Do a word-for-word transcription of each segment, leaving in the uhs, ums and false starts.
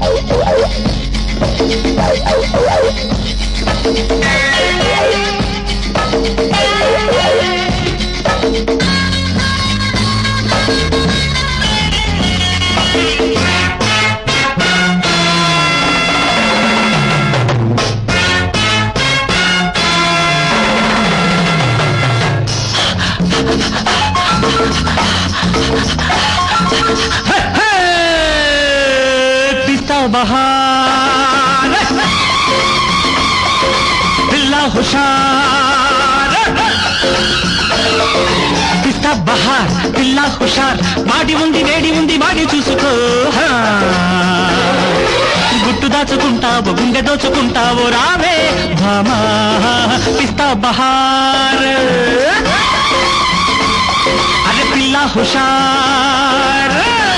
बहार पिल्ला हुशार पिस्ता बहार पिल्ला हुशार बाडी उंदी वेडी उंदी बाडी चूसुको गुट्टु दाचुकुंटावो गुंडे दोचुकुंटावो रावे भामा पिस्ता बहार अरे पिल्ला हुशार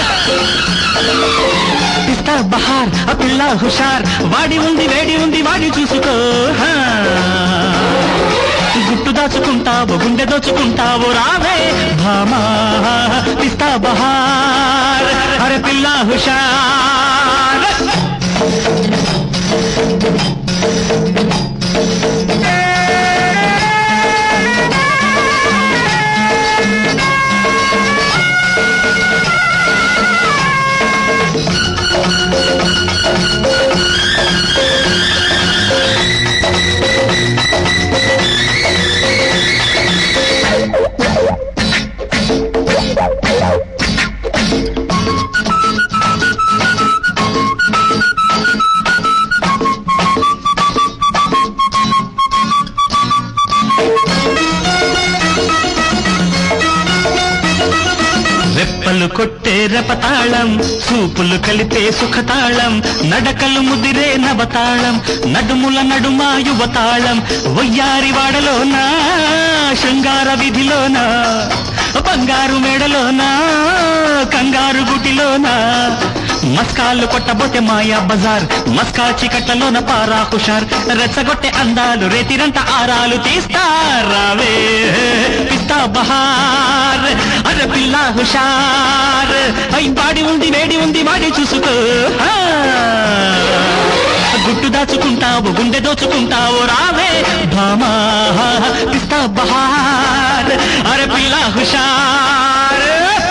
पिस्ता बहार पिल्ला हुशार वाडी उंदी वेडी उंदी वाडी चूसुको गुट्टु दाचुकुंटावो गुंडे दोचुकुंटावो रावे भामा पिस्ता बहार अरे पिल्ला हुशार రెప్పలు కొట్టే రపతాళం సూపులు కలిపే సుఖతాళం నడకలు ముదిరే నవతాళం నడుముల నడుమా యువతాళం వయ్యారి వాడలోనా శృంగార విధిలోనా బంగారు మేడలోనా కంగారు గుటిలోనా మస్కాలు కొట్టబోతే మాయా బజార్ మస్కా చికట్లలోన పారా హుషార్ రెచ్చగొట్టే అందాలు రేతిరంట ఆరాలు తీస్తారావే పిస్తా బహార్ అరే పిల్లా హుషార్ అయి బాడి ఉంది వేడి ఉంది వాడి చూసుకో గుట్టు దాచుకుంటావు గుండె దోచుకుంటావు రావే భామా పిస్తా బహార్ అరే పిల్లా హుషార్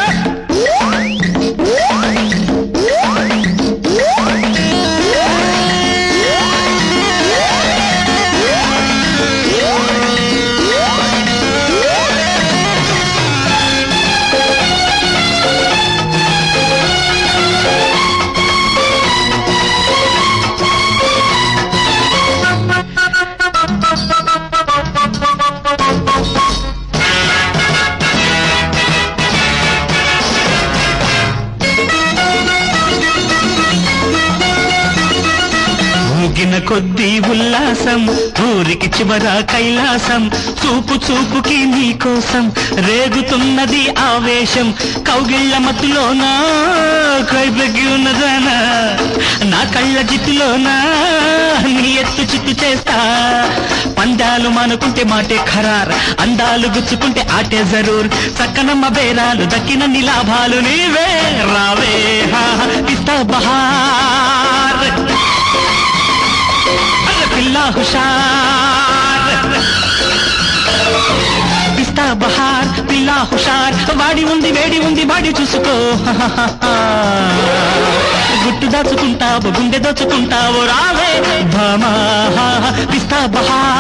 ఊగిన కొద్దీ ఉల్లాసం ఊరికి చివర కైలాసం చూపు చూపుకి నీ కోసం రేగుతున్నది ఆవేశం కౌగిళ్ల మత్తులోనా కైబెగ్గి ఉన్నదానా నా కళ్ళ జిత్తులోనా నీ ఎత్తు చిత్తు చేస్తా పందాలు మానుకుంటే మాటే ఖరార్ అందాలు గుచ్చుకుంటే ఆటే జరూర్ చక్కనమ్మ బేరాలు దక్కిన లాభాలు నీవే రావే పిస్తా బహార్ పిల్లా హుషార్ పిస్తా బహార్ పిల్లా హుషార్ వాడి ఉంది వేడి ఉంది వాడి చూసుకో గుట్టు దాచుకుంటావు గుండె దోచుకుంటావు రావే భామా పిస్తా బహార్